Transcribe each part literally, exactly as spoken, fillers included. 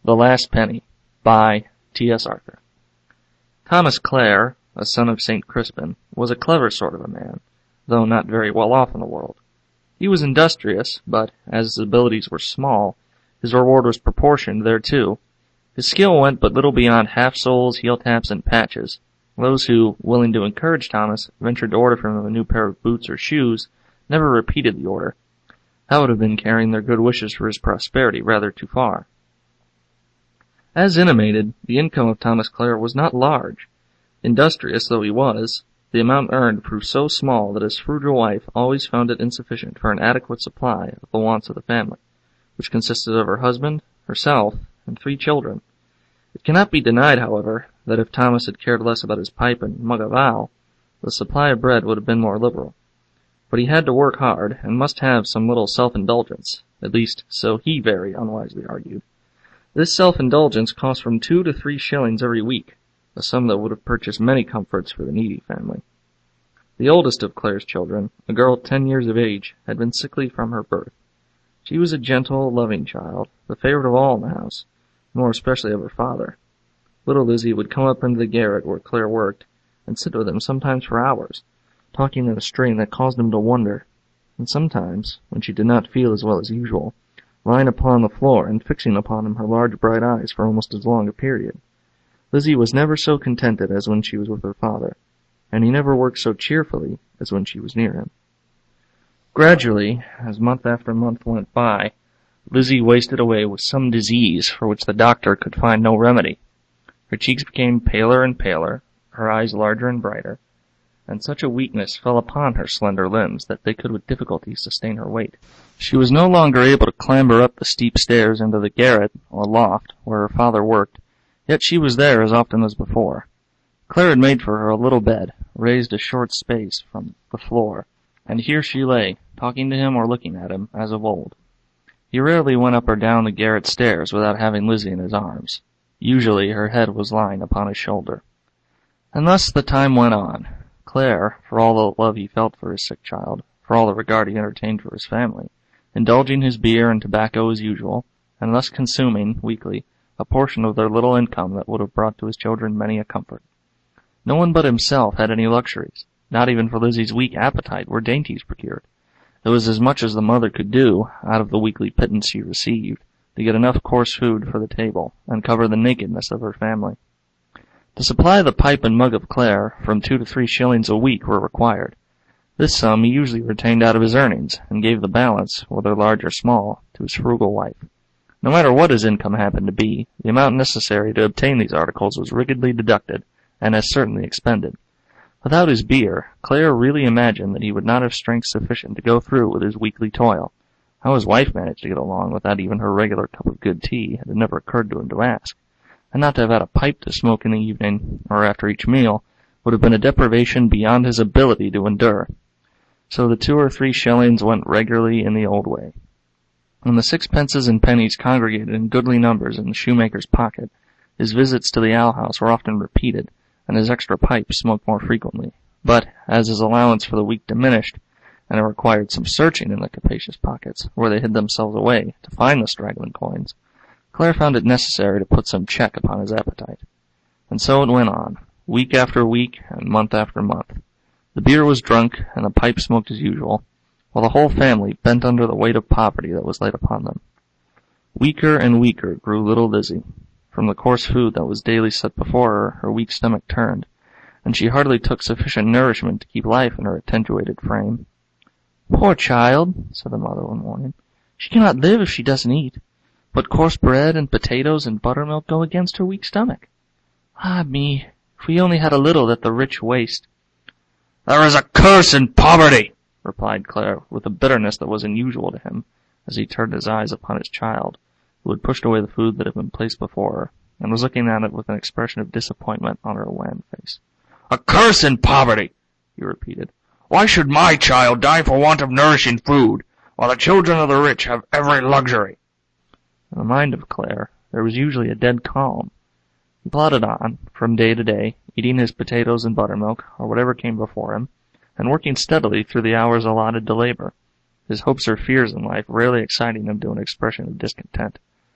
The Last Penny by T S Arthur. Thomas Clare, a son of Saint Crispin, was a clever sort of a man, though not very well off in the world. He was industrious, but, as his abilities were small, his reward was proportioned thereto. His skill went but little beyond half-soles, heel-taps, and patches. Those who, willing to encourage Thomas, ventured to order from him a new pair of boots or shoes, never repeated the order. That would have been carrying their good wishes for his prosperity rather too far. As intimated, the income of Thomas Clare was not large. Industrious though he was, the amount earned proved so small that his frugal wife always found it insufficient for an adequate supply of the wants of the family, which consisted of her husband, herself, and three children. It cannot be denied, however, that if Thomas had cared less about his pipe and mug of ale, the supply of bread would have been more liberal. But he had to work hard, and must have some little self-indulgence, at least so he very unwisely argued. This self-indulgence cost from two to three shillings every week, a sum that would have purchased many comforts for the needy family. The oldest of Clare's children, a girl ten years of age, had been sickly from her birth. She was a gentle, loving child, the favorite of all in the house, more especially of her father. Little Lizzie would come up into the garret where Clare worked, and sit with him sometimes for hours, talking in a strain that caused him to wonder, and sometimes, when she did not feel as well as usual, lying upon the floor and fixing upon him her large bright eyes for almost as long a period. Lizzie was never so contented as when she was with her father, and he never worked so cheerfully as when she was near him. Gradually, as month after month went by, Lizzie wasted away with some disease for which the doctor could find no remedy. Her cheeks became paler and paler, her eyes larger and brighter, and such a weakness fell upon her slender limbs that they could with difficulty sustain her weight. She was no longer able to clamber up the steep stairs into the garret, or loft, where her father worked, yet she was there as often as before. Clare had made for her a little bed, raised a short space from the floor, and here she lay, talking to him or looking at him, as of old. He rarely went up or down the garret stairs without having Lizzie in his arms. Usually her head was lying upon his shoulder. And thus the time went on. Clare, for all the love he felt for his sick child, for all the regard he entertained for his family, indulging his beer and tobacco as usual, and thus consuming, weekly, a portion of their little income that would have brought to his children many a comfort. No one but himself had any luxuries. Not even for Lizzie's weak appetite were dainties procured. It was as much as the mother could do, out of the weekly pittance she received, to get enough coarse food for the table, and cover the nakedness of her family. To supply the pipe and mug of Clare, from two to three shillings a week were required. This sum he usually retained out of his earnings, and gave the balance, whether large or small, to his frugal wife. No matter what his income happened to be, the amount necessary to obtain these articles was rigidly deducted, and as certainly expended. Without his beer, Clare really imagined that he would not have strength sufficient to go through with his weekly toil. How his wife managed to get along without even her regular cup of good tea it had never occurred to him to ask. And not to have had a pipe to smoke in the evening, or after each meal, would have been a deprivation beyond his ability to endure. So the two or three shillings went regularly in the old way. When the sixpences and pennies congregated in goodly numbers in the shoemaker's pocket, his visits to the alehouse were often repeated, and his extra pipe smoked more frequently. But, as his allowance for the week diminished, and it required some searching in the capacious pockets, where they hid themselves away, to find the straggling coins, Clare found it necessary to put some check upon his appetite. And so it went on, week after week, and month after month. The beer was drunk, and the pipe smoked as usual, while the whole family bent under the weight of poverty that was laid upon them. Weaker and weaker grew little Lizzie. From the coarse food that was daily set before her, her weak stomach turned, and she hardly took sufficient nourishment to keep life in her attenuated frame. "Poor child," said the mother one morning. "She cannot live if she doesn't eat. But coarse bread and potatoes and buttermilk go against her weak stomach. Ah me, if we only had a little that the rich waste." "There is a curse in poverty," replied Clare, with a bitterness that was unusual to him, as he turned his eyes upon his child, who had pushed away the food that had been placed before her, and was looking at it with an expression of disappointment on her wan face. "A curse in poverty," he repeated. "Why should my child die for want of nourishing food, while the children of the rich have every luxury?" In the mind of Clare, there was usually a dead calm. He plodded on, from day to day, eating his potatoes and buttermilk, or whatever came before him, and working steadily through the hours allotted to labor, his hopes or fears in life rarely exciting him to an expression of discontent.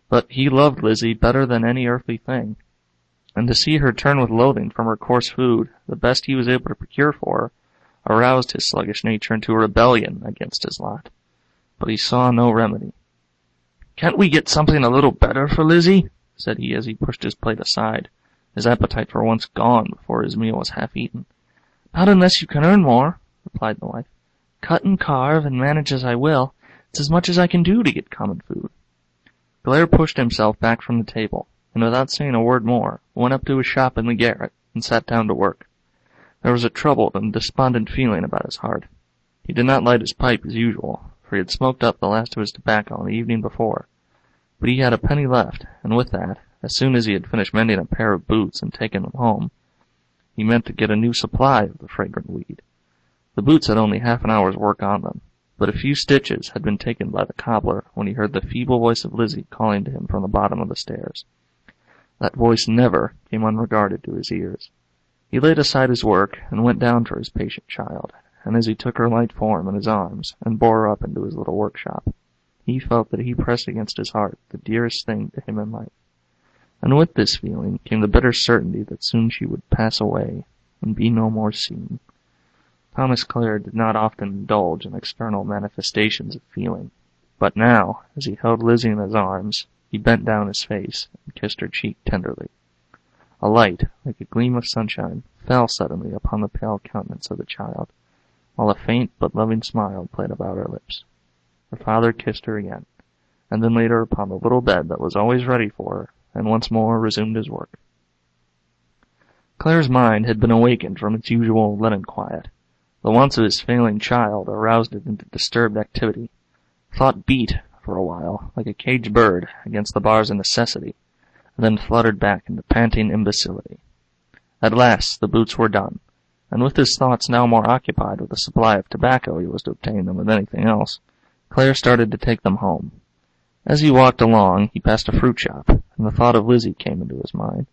But he loved Lizzie better than any earthly thing, and to see her turn with loathing from her coarse food, the best he was able to procure for her, aroused his sluggish nature into a rebellion against his lot. But he saw no remedy. "Can't we get something a little better for Lizzie?" said he as he pushed his plate aside, his appetite for once gone before his meal was half eaten. "Not unless you can earn more," replied the wife. "Cut and carve and manage as I will, it's as much as I can do to get common food." Claire pushed himself back from the table, and without saying a word more, went up to his shop in the garret and sat down to work. There was a troubled and despondent feeling about his heart. He did not light his pipe as usual, for he had smoked up the last of his tobacco the evening before. But he had a penny left, and with that, as soon as he had finished mending a pair of boots and taken them home, he meant to get a new supply of the fragrant weed. The boots had only half an hour's work on them, but a few stitches had been taken by the cobbler when he heard the feeble voice of Lizzie calling to him from the bottom of the stairs. That voice never came unregarded to his ears. He laid aside his work and went down for his patient child, and as he took her light form in his arms and bore her up into his little workshop, he felt that he pressed against his heart the dearest thing to him in life. And with this feeling came the bitter certainty that soon she would pass away and be no more seen. Thomas Clare did not often indulge in external manifestations of feeling, but now, as he held Lizzie in his arms, he bent down his face and kissed her cheek tenderly. A light, like a gleam of sunshine, fell suddenly upon the pale countenance of the child, while a faint but loving smile played about her lips. Her father kissed her again, and then laid her upon the little bed that was always ready for her, and once more resumed his work. Clare's mind had been awakened from its usual leaden quiet. The wants of his failing child aroused it into disturbed activity. Thought beat, for a while, like a caged bird against the bars of necessity, and then fluttered back into panting imbecility. At last the boots were done, and with his thoughts now more occupied with the supply of tobacco he was to obtain than with anything else, Clare started to take them home. As he walked along, he passed a fruit shop, and the thought of Lizzie came into his mind.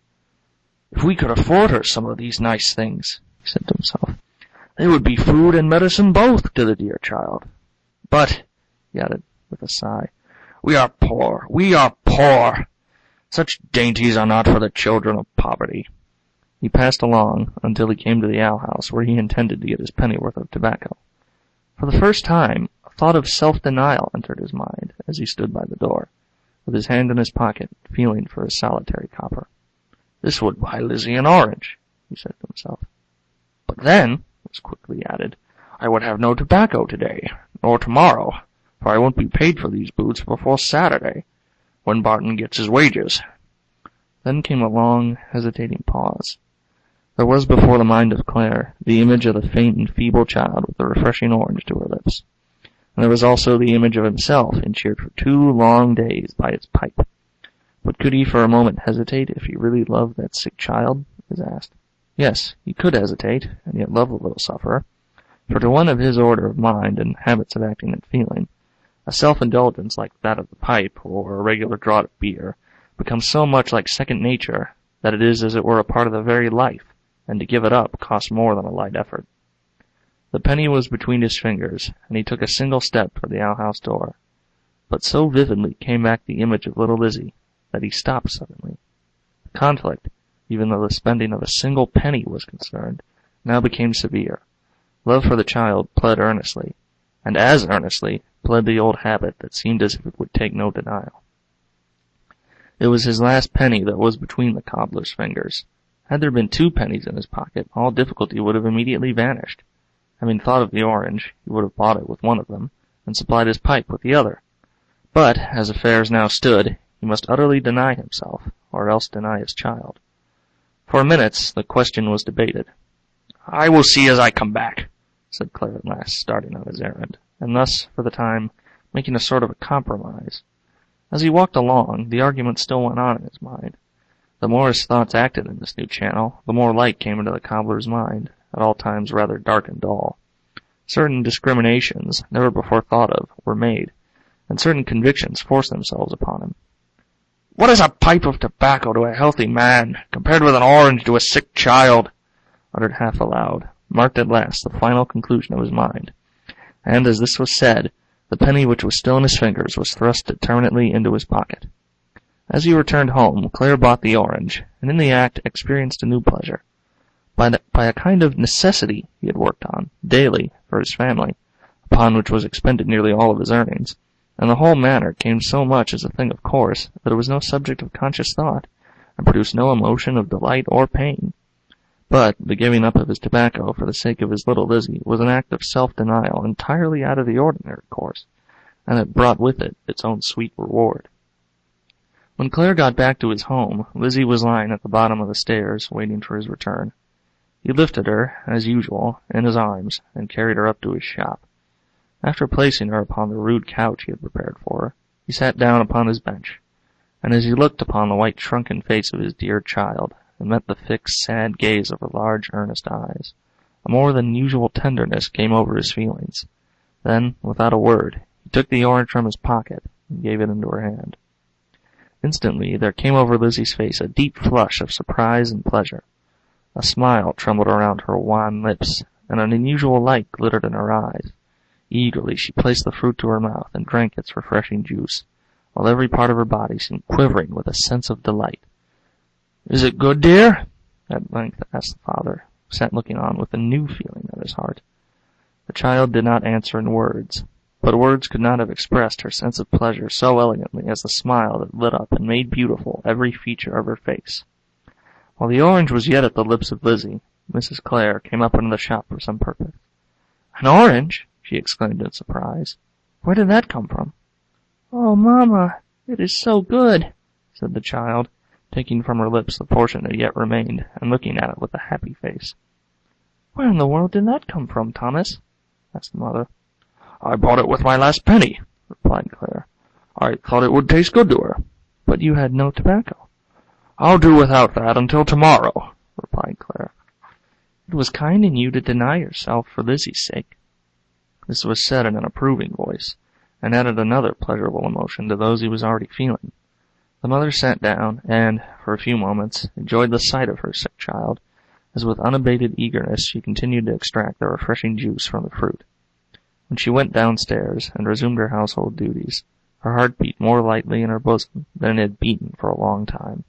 "If we could afford her some of these nice things," he said to himself, "they would be food and medicine both to the dear child. But," he added with a sigh, "we are poor, we are poor. Such dainties are not for the children of poverty." He passed along until he came to the alehouse where he intended to get his pennyworth of tobacco. For the first time, a thought of self-denial entered his mind as he stood by the door, with his hand in his pocket, feeling for his solitary copper. "This would buy Lizzie an orange," he said to himself. "But then," was quickly added, "I would have no tobacco today, nor tomorrow, for I won't be paid for these boots before Saturday, when Barton gets his wages." Then came a long, hesitating pause. There was before the mind of Clare the image of the faint and feeble child with the refreshing orange to her lips, and there was also the image of himself encheered for two long days by his pipe. But could he for a moment hesitate if he really loved that sick child? Is asked. Yes, he could hesitate, and yet love the little sufferer, for to one of his order of mind and habits of acting and feeling, a self-indulgence like that of the pipe or a regular draught of beer becomes so much like second nature that it is as it were a part of the very life, and to give it up costs more than a light effort. The penny was between his fingers, and he took a single step for the alehouse door. But so vividly came back the image of little Lizzie that he stopped suddenly. The conflict, even though the spending of a single penny was concerned, now became severe. Love for the child pled earnestly, and as earnestly pled the old habit that seemed as if it would take no denial. It was his last penny that was between the cobbler's fingers. Had there been two pennies in his pocket, all difficulty would have immediately vanished. Having thought of the orange, he would have bought it with one of them, and supplied his pipe with the other. But, as affairs now stood, he must utterly deny himself, or else deny his child. For minutes the question was debated. "I will see as I come back," said Clare at last, starting on his errand, and thus, for the time, making a sort of a compromise. As he walked along, the argument still went on in his mind. The more his thoughts acted in this new channel, the more light came into the cobbler's mind, at all times rather dark and dull. Certain discriminations, never before thought of, were made, and certain convictions forced themselves upon him. "What is a pipe of tobacco to a healthy man, compared with an orange to a sick child?" uttered half aloud, marked at last the final conclusion of his mind. And as this was said, the penny which was still in his fingers was thrust determinately into his pocket. As he returned home, Claire bought the orange, and in the act experienced a new pleasure. By, the, by a kind of necessity he had worked on, daily, for his family, upon which was expended nearly all of his earnings, and the whole matter came so much as a thing of course that it was no subject of conscious thought, and produced no emotion of delight or pain. But the giving up of his tobacco for the sake of his little Lizzie was an act of self-denial entirely out of the ordinary course, and it brought with it its own sweet reward. When Claire got back to his home, Lizzie was lying at the bottom of the stairs, waiting for his return. He lifted her, as usual, in his arms, and carried her up to his shop. After placing her upon the rude couch he had prepared for her, he sat down upon his bench, and as he looked upon the white shrunken face of his dear child, and met the fixed, sad gaze of her large, earnest eyes, a more than usual tenderness came over his feelings. Then, without a word, he took the orange from his pocket, and gave it into her hand. Instantly there came over Lizzie's face a deep flush of surprise and pleasure. A smile trembled around her wan lips, and an unusual light glittered in her eyes. Eagerly she placed the fruit to her mouth and drank its refreshing juice, while every part of her body seemed quivering with a sense of delight. "Is it good, dear?" at length asked the father, who sat looking on with a new feeling at his heart. The child did not answer in words, but words could not have expressed her sense of pleasure so elegantly as the smile that lit up and made beautiful every feature of her face. While the orange was yet at the lips of Lizzie, Missus Clare came up into the shop for some purpose. "An orange?" she exclaimed in surprise. "Where did that come from?" "Oh, Mamma, it is so good," said the child, taking from her lips the portion that yet remained, and looking at it with a happy face. "Where in the world did that come from, Thomas?" asked the mother. "I bought it with my last penny," replied Claire. "I thought it would taste good to her." "But you had no tobacco." "I'll do without that until tomorrow," replied Claire. "It was kind in you to deny yourself for Lizzie's sake." This was said in an approving voice, and added another pleasurable emotion to those he was already feeling. The mother sat down, and, for a few moments, enjoyed the sight of her sick child, as with unabated eagerness she continued to extract the refreshing juice from the fruit. When she went downstairs and resumed her household duties, her heart beat more lightly in her bosom than it had beaten for a long time.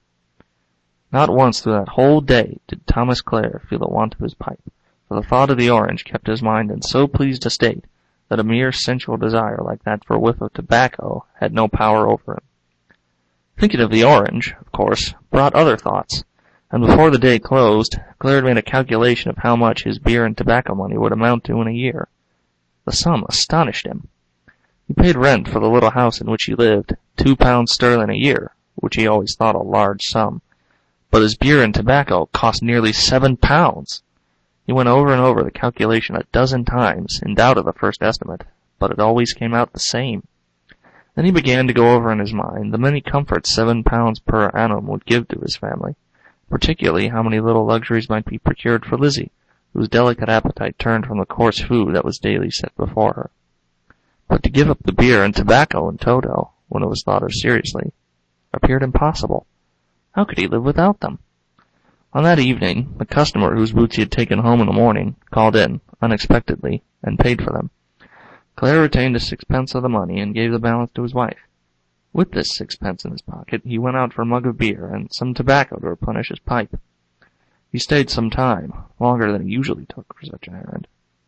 Not once through that whole day did Thomas Clare feel the want of his pipe, for the thought of the orange kept his mind in so pleased a state that a mere sensual desire like that for a whiff of tobacco had no power over him. Thinking of the orange, of course, brought other thoughts, and before the day closed, Clare had made a calculation of how much his beer and tobacco money would amount to in a year. The sum astonished him. He paid rent for the little house in which he lived, two pounds sterling a year, which he always thought a large sum. But his beer and tobacco cost nearly seven pounds. He went over and over the calculation a dozen times, in doubt of the first estimate, but it always came out the same. Then he began to go over in his mind the many comforts seven pounds per annum would give to his family, particularly how many little luxuries might be procured for Lizzie, whose delicate appetite turned from the coarse food that was daily set before her. But to give up the beer and tobacco in toto, when it was thought of seriously, appeared impossible. How could he live without them? On that evening, the customer whose boots he had taken home in the morning called in, unexpectedly, and paid for them. Clare retained a sixpence of the money and gave the balance to his wife. With this sixpence in his pocket, he went out for a mug of beer and some tobacco to replenish his pipe. He stayed some time, longer than he usually took for such an errand.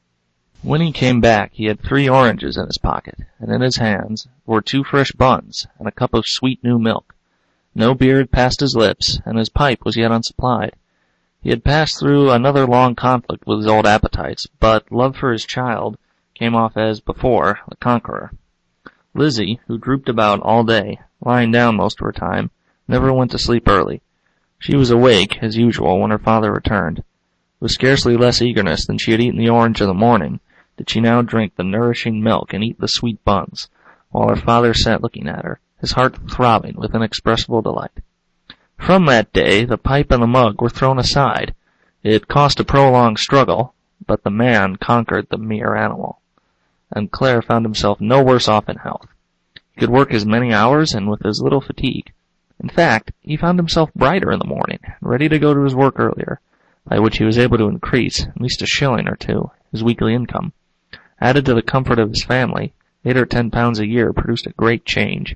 When he came back, he had three oranges in his pocket, and in his hands were two fresh buns and a cup of sweet new milk. No beer had passed his lips, and his pipe was yet unsupplied. He had passed through another long conflict with his old appetites, but love for his child came off as before, the conqueror. Lizzie, who drooped about all day, lying down most of her time, never went to sleep early. She was awake, as usual, when her father returned. With scarcely less eagerness than she had eaten the orange in the morning, did she now drink the nourishing milk and eat the sweet buns, while her father sat looking at her, his heart throbbing with inexpressible delight. From that day, the pipe and the mug were thrown aside. It cost a prolonged struggle, but the man conquered the mere animal, and Clare found himself no worse off in health. He could work as many hours and with as little fatigue. In fact, he found himself brighter in the morning, ready to go to his work earlier, by which he was able to increase, at least a shilling or two, his weekly income. Added to the comfort of his family, eight or ten pounds a year produced a great change.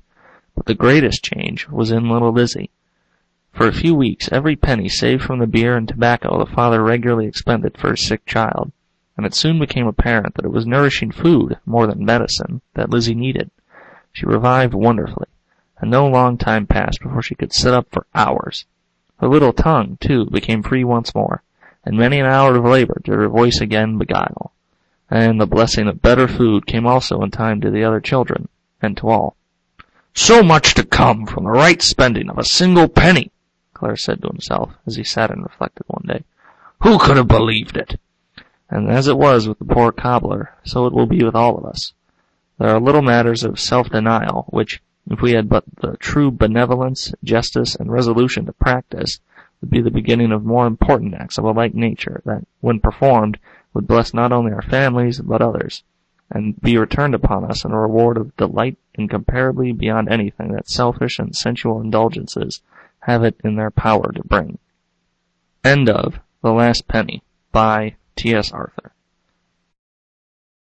But the greatest change was in little Lizzie. For a few weeks, every penny saved from the beer and tobacco the father regularly expended for his sick child, and it soon became apparent that it was nourishing food, more than medicine, that Lizzie needed. She revived wonderfully, and no long time passed before she could sit up for hours. Her little tongue, too, became free once more, and many an hour of labor did her voice again beguile. And the blessing of better food came also in time to the other children, and to all. "So much to come from the right spending of a single penny," Clare said to himself, as he sat and reflected one day. "Who could have believed it?" And as it was with the poor cobbler, so it will be with all of us. There are little matters of self-denial, which, if we had but the true benevolence, justice, and resolution to practice, would be the beginning of more important acts of a like nature, that, when performed, would bless not only our families, but others, and be returned upon us in a reward of delight incomparably beyond anything that selfish and sensual indulgences have it in their power to bring. End of The Last Penny by T S Arthur.